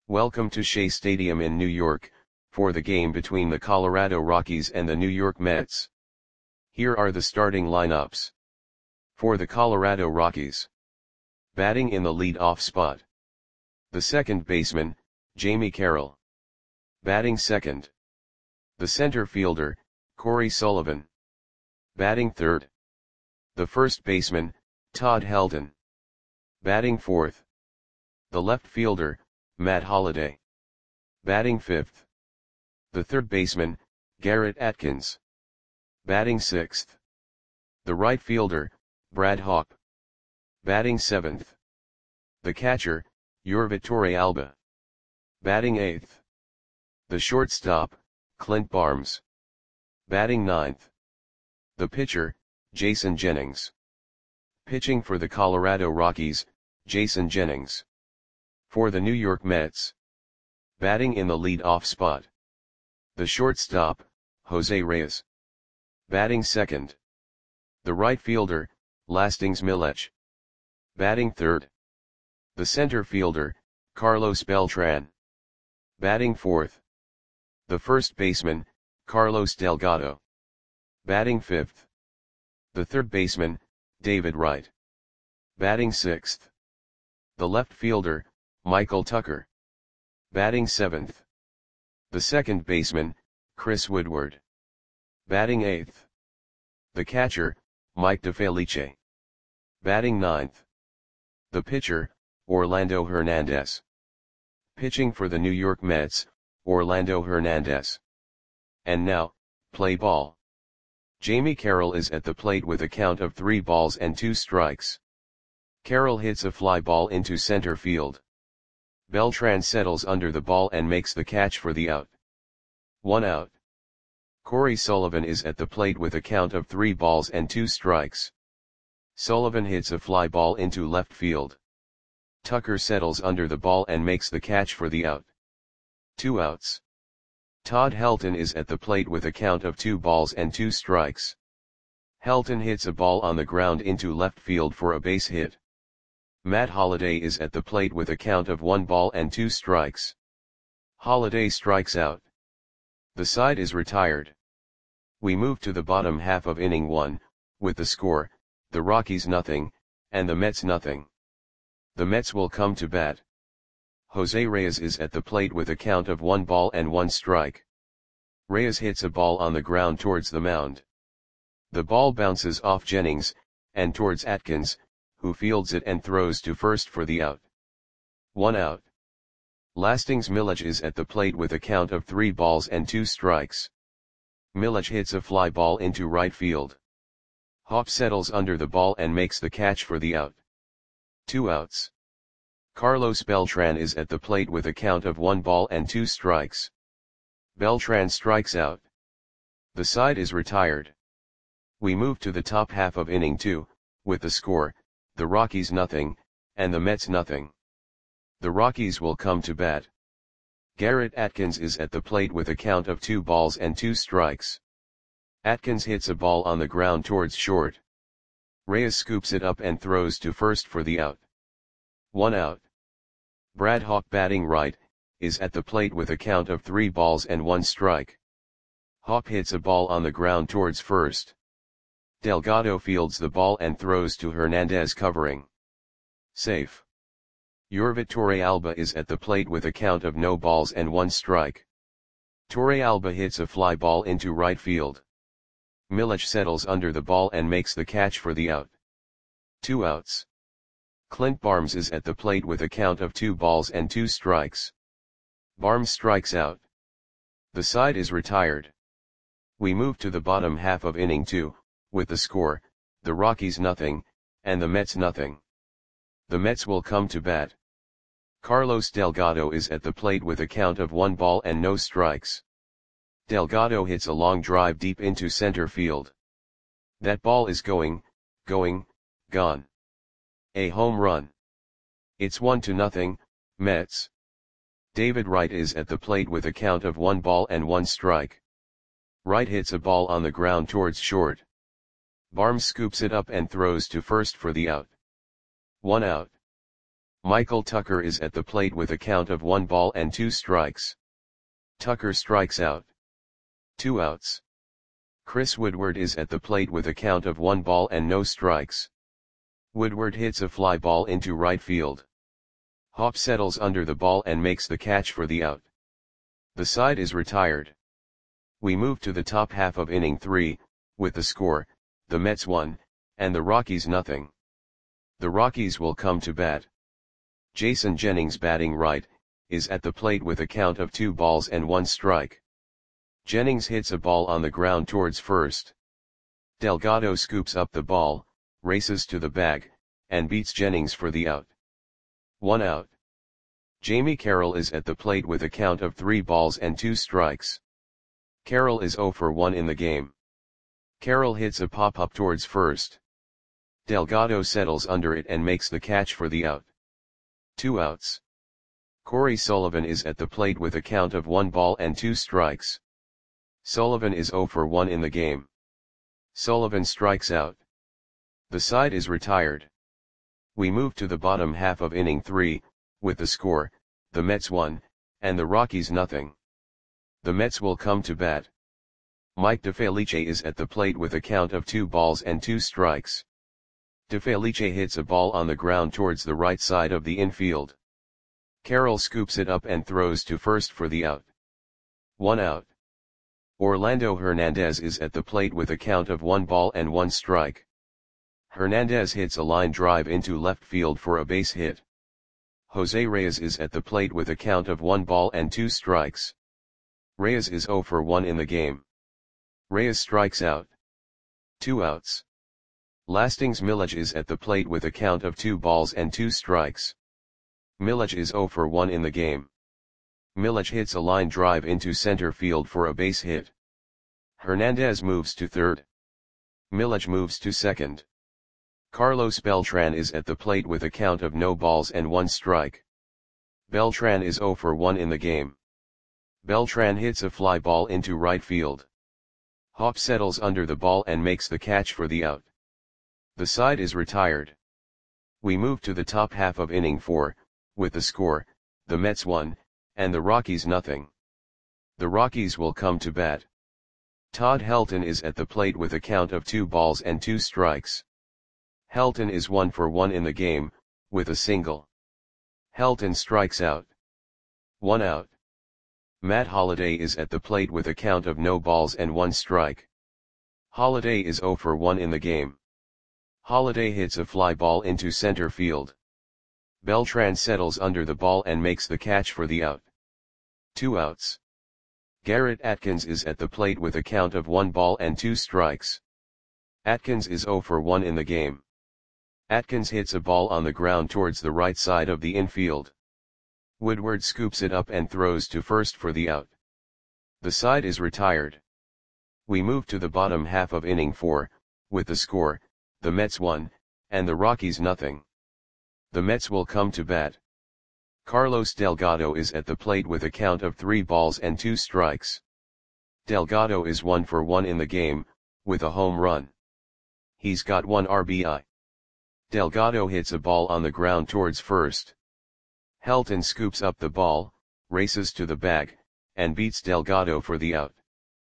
Welcome to Shea Stadium in New York, for the game between the Colorado Rockies and the New York Mets. Here are the starting lineups. For the Colorado Rockies. Batting in the lead-off spot. The second baseman, Jamie Carroll. Batting second. The center fielder, Corey Sullivan. Batting third. The first baseman, Todd Helton. Batting fourth. The left fielder, Matt Holliday. Batting fifth. The third baseman, Garrett Atkins. Batting sixth. The right fielder, Brad Hawpe. Batting seventh. The catcher, Yorvitor Alba. Batting eighth. The shortstop, Clint Barnes. Batting ninth. The pitcher, Jason Jennings. Pitching for the Colorado Rockies, Jason Jennings. For the New York Mets. Batting in the lead-off spot. The shortstop, Jose Reyes. Batting second. The right fielder, Lastings Milech. Batting third. The center fielder, Carlos Beltran. Batting fourth. The first baseman, Carlos Delgado. Batting fifth. The third baseman, David Wright. Batting sixth. The left fielder, Michael Tucker. Batting seventh. The second baseman, Chris Woodward. Batting eighth. The catcher, Mike DeFelice. Batting ninth. The pitcher, Orlando Hernandez. Pitching for the New York Mets, Orlando Hernandez. And now, play ball. Jamie Carroll is at the plate with a count of 3 balls and 2 strikes. Carroll hits a fly ball into center field. Beltran settles under the ball and makes the catch for the out. 1 out. Corey Sullivan is at the plate with a count of 3 balls and 2 strikes. Sullivan hits a fly ball into left field. Tucker settles under the ball and makes the catch for the out. 2 outs. Todd Helton is at the plate with a count of 2 balls and 2 strikes. Helton hits a ball on the ground into left field for a base hit. Matt Holliday is at the plate with a count of 1 ball and 2 strikes. Holliday strikes out. The side is retired. We move to the bottom half of inning 1, with the score, the Rockies nothing, and the Mets nothing. The Mets will come to bat. Jose Reyes is at the plate with a count of 1 ball and 1 strike. Reyes hits a ball on the ground towards the mound. The ball bounces off Jennings, and towards Atkins, who fields it and throws to first for the out. 1 out. Lastings Milech is at the plate with a count of 3 balls and 2 strikes. Milech hits a fly ball into right field. Hawpe settles under the ball and makes the catch for the out. 2 outs. Carlos Beltran is at the plate with a count of 1 ball and 2 strikes. Beltran strikes out. The side is retired. We move to the top half of inning 2, with the score, the Rockies nothing, and the Mets nothing. The Rockies will come to bat. Garrett Atkins is at the plate with a count of 2 balls and 2 strikes. Atkins hits a ball on the ground towards short. Reyes scoops it up and throws to first for the out. 1 out. Brad Hawpe batting right, is at the plate with a count of 3 balls and 1 strike. Hawpe hits a ball on the ground towards first. Delgado fields the ball and throws to Hernandez covering. Safe. Yorvitor Alba is at the plate with a count of no balls and 1 strike. Torre Alba hits a fly ball into right field. Milech settles under the ball and makes the catch for the out. 2 outs. Clint Barnes is at the plate with a count of 2 balls and 2 strikes. Barnes strikes out. The side is retired. We move to the bottom half of inning 2, with the score, the Rockies nothing, and the Mets nothing. The Mets will come to bat. Carlos Delgado is at the plate with a count of 1 ball and no strikes. Delgado hits a long drive deep into center field. That ball is gone. A home run. It's 1-0, Mets. David Wright is at the plate with a count of 1 ball and 1 strike. Wright hits a ball on the ground towards short. Barnes scoops it up and throws to first for the out. 1 out. Michael Tucker is at the plate with a count of 1 ball and 2 strikes. Tucker strikes out. 2 outs. Chris Woodward is at the plate with a count of 1 ball and no strikes. Woodward hits a fly ball into right field. Hop settles under the ball and makes the catch for the out. The side is retired. We move to the top half of inning 3, with the score, the Mets 1, and the Rockies nothing. The Rockies will come to bat. Jason Jennings, batting right, is at the plate with a count of 2 balls and 1 strike. Jennings hits a ball on the ground towards first. Delgado scoops up the ball, races to the bag, and beats Jennings for the out. 1 out. Jamie Carroll is at the plate with a count of 3 balls and 2 strikes. Carroll is 0 for 1 in the game. Carroll hits a pop-up towards first. Delgado settles under it and makes the catch for the out. 2 outs. Corey Sullivan is at the plate with a count of 1 ball and 2 strikes. Sullivan is 0 for 1 in the game. Sullivan strikes out. The side is retired. We move to the bottom half of inning 3, with the score, the Mets 1, and the Rockies nothing. The Mets will come to bat. Mike DeFelice is at the plate with a count of 2 balls and 2 strikes. DeFelice hits a ball on the ground towards the right side of the infield. Carroll scoops it up and throws to first for the out. 1 out. Orlando Hernandez is at the plate with a count of 1 ball and 1 strike. Hernandez hits a line drive into left field for a base hit. Jose Reyes is at the plate with a count of 1 ball and 2 strikes. Reyes is 0 for 1 in the game. Reyes strikes out. 2 outs. Lastings Milledge is at the plate with a count of 2 balls and 2 strikes. Milledge is 0 for 1 in the game. Milledge hits a line drive into center field for a base hit. Hernandez moves to third. Milledge moves to second. Carlos Beltran is at the plate with a count of no balls and 1 strike. Beltran is 0 for 1 in the game. Beltran hits a fly ball into right field. Hop settles under the ball and makes the catch for the out. The side is retired. We move to the top half of inning 4, with the score, the Mets 1, and the Rockies nothing. The Rockies will come to bat. Todd Helton is at the plate with a count of 2 balls and 2 strikes. Helton is 1 for 1 in the game, with a single. Helton strikes out. 1 out. Matt Holliday is at the plate with a count of no balls and 1 strike. Holliday is 0 for 1 in the game. Holliday hits a fly ball into center field. Beltran settles under the ball and makes the catch for the out. 2 outs. Garrett Atkins is at the plate with a count of 1 ball and 2 strikes. Atkins is 0 for 1 in the game. Atkins hits a ball on the ground towards the right side of the infield. Woodward scoops it up and throws to first for the out. The side is retired. We move to the bottom half of inning 4, with the score, the Mets 1, and the Rockies nothing. The Mets will come to bat. Carlos Delgado is at the plate with a count of 3 balls and 2 strikes. Delgado is 1 for 1 in the game, with a home run. He's got 1 RBI. Delgado hits a ball on the ground towards first. Helton scoops up the ball, races to the bag, and beats Delgado for the out.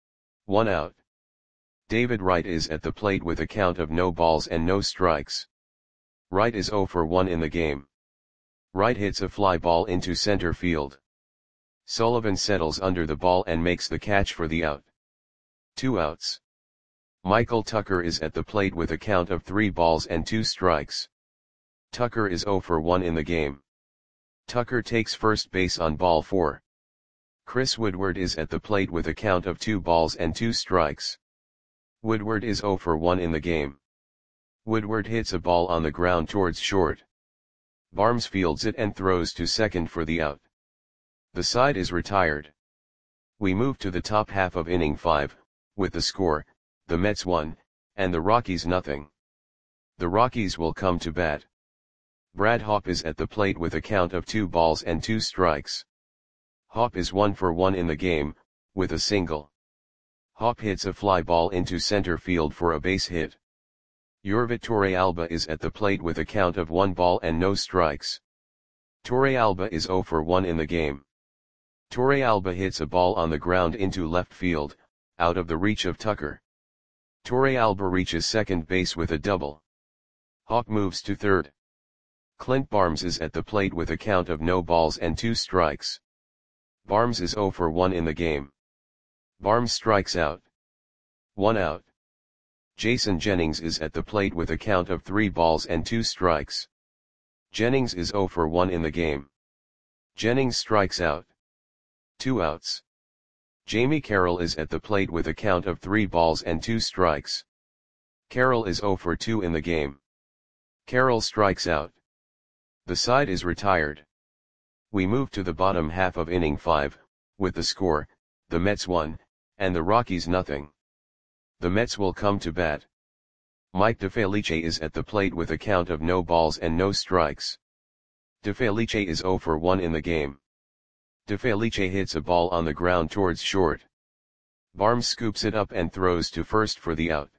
1 out. David Wright is at the plate with a count of no balls and no strikes. Wright is 0 for 1 in the game. Wright hits a fly ball into center field. Sullivan settles under the ball and makes the catch for the out. 2 outs. Michael Tucker is at the plate with a count of 3 balls and 2 strikes. Tucker is 0 for 1 in the game. Tucker takes first base on ball 4. Chris Woodward is at the plate with a count of 2 balls and 2 strikes. Woodward is 0 for 1 in the game. Woodward hits a ball on the ground towards short. Barnes fields it and throws to second for the out. The side is retired. We move to the top half of inning 5, with the score, the Mets 1, and the Rockies nothing. The Rockies will come to bat. Brad Hawpe is at the plate with a count of 2 balls and 2 strikes. Hawpe is 1 for 1 in the game, with a single. Hawpe hits a fly ball into center field for a base hit. Yorvi Torrealba is at the plate with a count of 1 ball and no strikes. Torrealba is 0 for 1 in the game. Torrealba hits a ball on the ground into left field, out of the reach of Tucker. Torrealba reaches second base with a double. Hawk moves to third. Clint Barnes is at the plate with a count of no balls and 2 strikes. Barnes is 0 for 1 in the game. Barnes strikes out. 1 out. Jason Jennings is at the plate with a count of 3 balls and 2 strikes. Jennings is 0 for 1 in the game. Jennings strikes out. 2 outs. Jamie Carroll is at the plate with a count of 3 balls and 2 strikes. Carroll is 0 for 2 in the game. Carroll strikes out. The side is retired. We move to the bottom half of inning 5, with the score, the Mets 1, and the Rockies nothing. The Mets will come to bat. Mike DeFelice is at the plate with a count of no balls and no strikes. DeFelice is 0 for 1 in the game. DeFelice hits a ball on the ground towards short. Barnes scoops it up and throws to first for the out.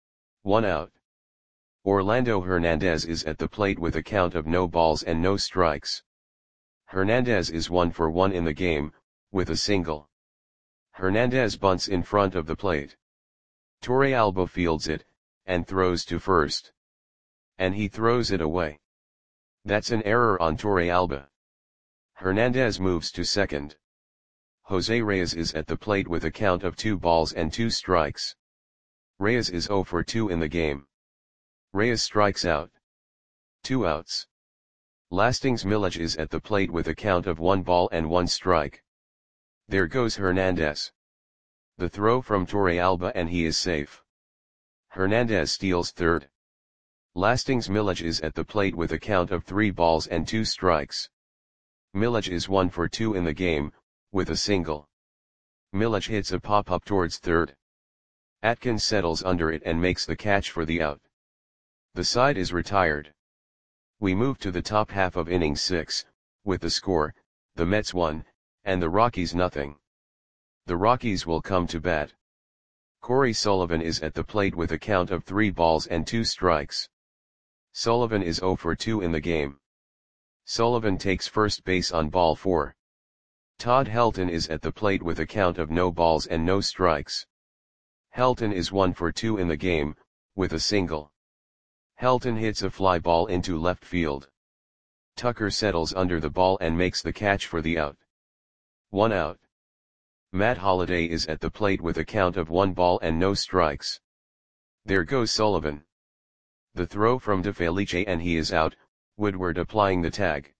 1 out. Orlando Hernandez is at the plate with a count of no balls and no strikes. Hernandez is 1 for 1 in the game, with a single. Hernandez bunts in front of the plate. Torrealba fields it, and throws to first. And he throws it away. That's an error on Torrealba. Hernandez moves to second. Jose Reyes is at the plate with a count of 2 balls and 2 strikes. Reyes is 0 for 2 in the game. Reyes strikes out. 2 outs. Lastings Milledge is at the plate with a count of 1 ball and 1 strike. There goes Hernandez. The throw from Torrealba and he is safe. Hernandez steals third. Lastings Milledge is at the plate with a count of 3 balls and 2 strikes. Milledge is 1 for 2 in the game, with a single. Milledge hits a pop-up towards third. Atkins settles under it and makes the catch for the out. The side is retired. We move to the top half of inning 6, with the score, the Mets 1, and the Rockies nothing. The Rockies will come to bat. Corey Sullivan is at the plate with a count of 3 balls and 2 strikes. Sullivan is 0 for 2 in the game. Sullivan takes first base on ball 4. Todd Helton is at the plate with a count of no balls and no strikes. Helton is 1 for 2 in the game, with a single. Helton hits a fly ball into left field. Tucker settles under the ball and makes the catch for the out. 1 out. Matt Holliday is at the plate with a count of 1 ball and no strikes. There goes Sullivan. The throw from DeFelice and he is out, Woodward applying the tag.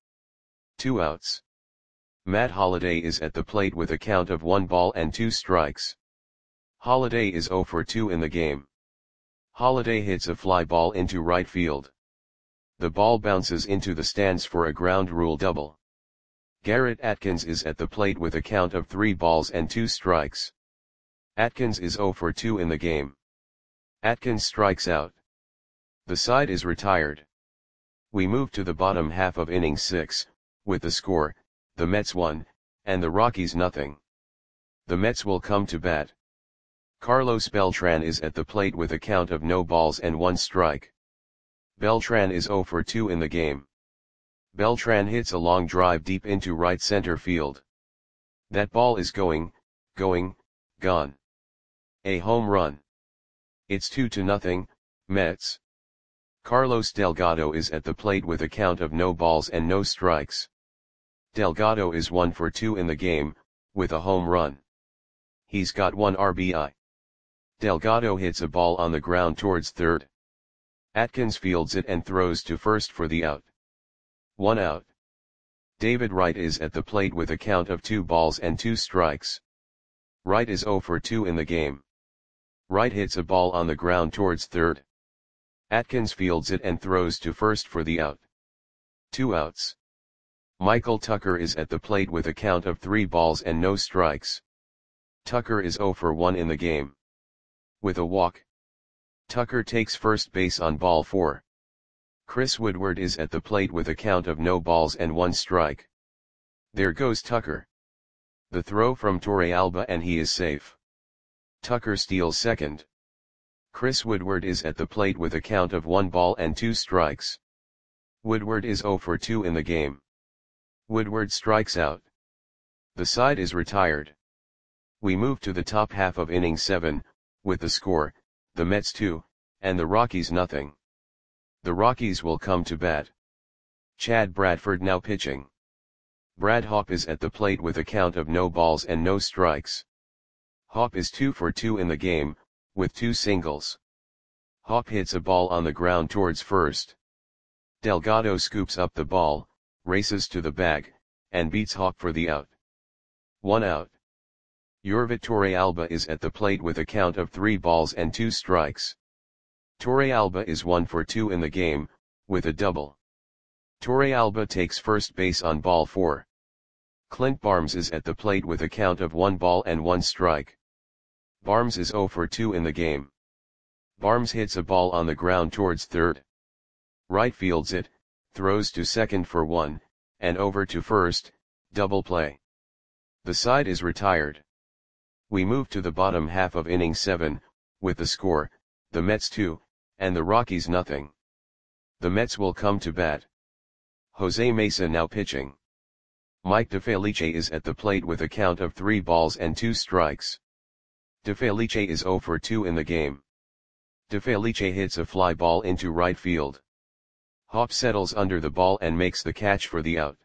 2 outs. Matt Holliday is at the plate with a count of 1 ball and 2 strikes. Holliday is 0 for 2 in the game. Holliday hits a fly ball into right field. The ball bounces into the stands for a ground rule double. Garrett Atkins is at the plate with a count of 3 balls and 2 strikes. Atkins is 0 for 2 in the game. Atkins strikes out. The side is retired. We move to the bottom half of inning 6, with the score, the Mets 1, and the Rockies nothing. The Mets will come to bat. Carlos Beltran is at the plate with a count of no balls and 1 strike. Beltran is 0 for 2 in the game. Beltran hits a long drive deep into right center field. That ball is gone. A home run. It's 2-0, Mets. Carlos Delgado is at the plate with a count of no balls and no strikes. Delgado is 1 for 2 in the game, with a home run. He's got 1 RBI. Delgado hits a ball on the ground towards third. Atkins fields it and throws to first for the out. 1 out. David Wright is at the plate with a count of 2 balls and 2 strikes. Wright is 0 for 2 in the game. Wright hits a ball on the ground towards third. Atkins fields it and throws to first for the out. 2 outs. Michael Tucker is at the plate with a count of 3 balls and no strikes. Tucker is 0 for 1 in the game. With a walk. Tucker takes first base on ball 4. Chris Woodward is at the plate with a count of no balls and 1 strike. There goes Tucker. The throw from Torrealba and he is safe. Tucker steals second. Chris Woodward is at the plate with a count of 1 ball and 2 strikes. Woodward is 0 for 2 in the game. Woodward strikes out. The side is retired. We move to the top half of inning 7, with the score, the Mets 2, and the Rockies nothing. The Rockies will come to bat. Chad Bradford now pitching. Brad Hawpe is at the plate with a count of no balls and no strikes. Hawpe is 2 for 2 in the game, with 2 singles. Hawpe hits a ball on the ground towards first. Delgado scoops up the ball, races to the bag, and beats Hawpe for the out. 1 out. Yorvit Torrealba is at the plate with a count of 3 balls and 2 strikes. Torrealba is 1 for 2 in the game, with a double. Torrealba takes first base on ball 4. Clint Barnes is at the plate with a count of 1 ball and 1 strike. Barnes is 0 for 2 in the game. Barnes hits a ball on the ground towards third. Right fields it, throws to second for 1, and over to first, double play. The side is retired. We move to the bottom half of inning 7, with the score, the Mets 2, and the Rockies nothing. The Mets will come to bat. Jose Mesa now pitching. Mike DeFelice is at the plate with a count of 3 balls and 2 strikes. DeFelice is 0 for 2 in the game. DeFelice hits a fly ball into right field. Hawpe settles under the ball and makes the catch for the out.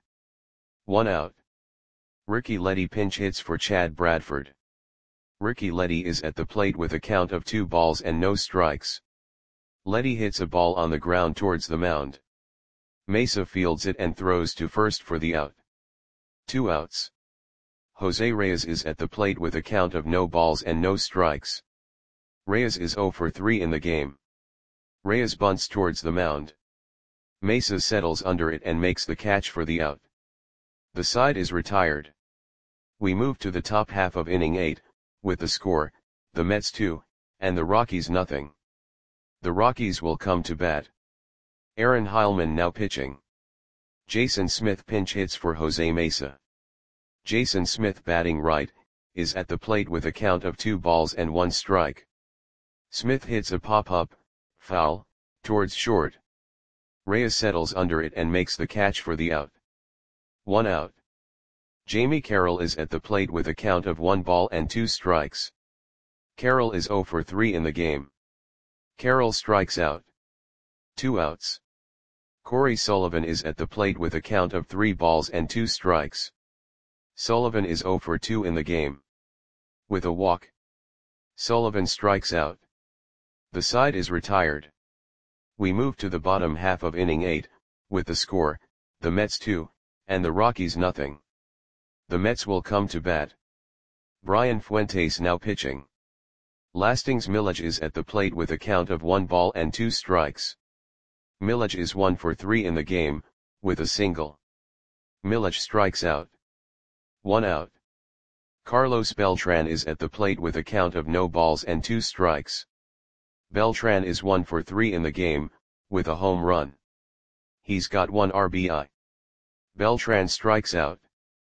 1 out. Ricky Leddy pinch hits for Chad Bradford. Ricky Leddy is at the plate with a count of 2 balls and no strikes. Leddy hits a ball on the ground towards the mound. Mesa fields it and throws to first for the out. 2 outs. Jose Reyes is at the plate with a count of no balls and no strikes. Reyes is 0 for 3 in the game. Reyes bunts towards the mound. Mesa settles under it and makes the catch for the out. The side is retired. We move to the top half of inning 8, with the score, the Mets 2, and the Rockies nothing. The Rockies will come to bat. Aaron Heilman now pitching. Jason Smith pinch hits for Jose Mesa. Jason Smith batting right, is at the plate with a count of 2 balls and 1 strike. Smith hits a pop-up, foul, towards short. Reyes settles under it and makes the catch for the out. 1 out. Jamie Carroll is at the plate with a count of 1 ball and 2 strikes. Carroll is 0 for 3 in the game. Carroll strikes out. 2 outs. Corey Sullivan is at the plate with a count of 3 balls and 2 strikes. Sullivan is 0 for 2 in the game. With a walk. Sullivan strikes out. The side is retired. We move to the bottom half of inning 8, with the score, the Mets 2, and the Rockies nothing. The Mets will come to bat. Brian Fuentes now pitching. Lastings Milledge is at the plate with a count of 1 ball and 2 strikes. Milledge is 1 for 3 in the game, with a single. Milledge strikes out. 1 out. Carlos Beltran is at the plate with a count of no balls and 2 strikes. Beltran is 1 for 3 in the game, with a home run. He's got 1 RBI. Beltran strikes out.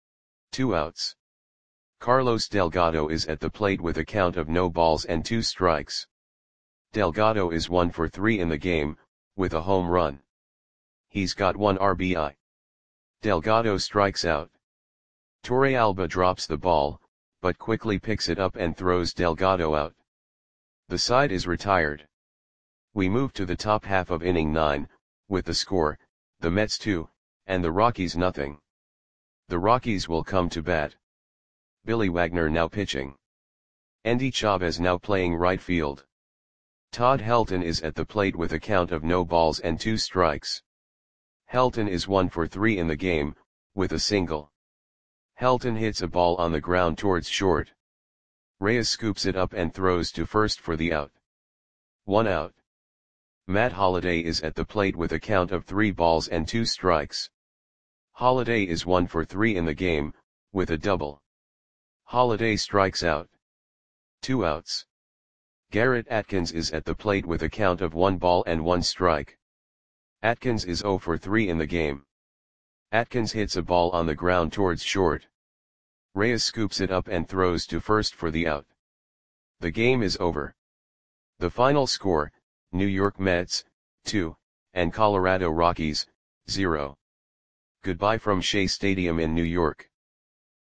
2 outs. Carlos Delgado is at the plate with a count of no balls and 2 strikes. Delgado is 1 for 3 in the game, with a home run. He's got 1 RBI. Delgado strikes out. Torrealba drops the ball, but quickly picks it up and throws Delgado out. The side is retired. We move to the top half of inning 9, with the score, the Mets 2, and the Rockies nothing. The Rockies will come to bat. Billy Wagner now pitching. Endy Chavez now playing right field. Todd Helton is at the plate with a count of no balls and 2 strikes. Helton is 1 for 3 in the game, with a single. Helton hits a ball on the ground towards short. Reyes scoops it up and throws to first for the out. 1 out. Matt Holliday is at the plate with a count of 3 balls and 2 strikes. Holliday is 1 for 3 in the game, with a double. Holliday strikes out. 2 outs. Garrett Atkins is at the plate with a count of 1 ball and 1 strike. Atkins is 0 for 3 in the game. Atkins hits a ball on the ground towards short. Reyes scoops it up and throws to first for the out. The game is over. The final score, New York Mets, 2, and Colorado Rockies, 0. Goodbye from Shea Stadium in New York.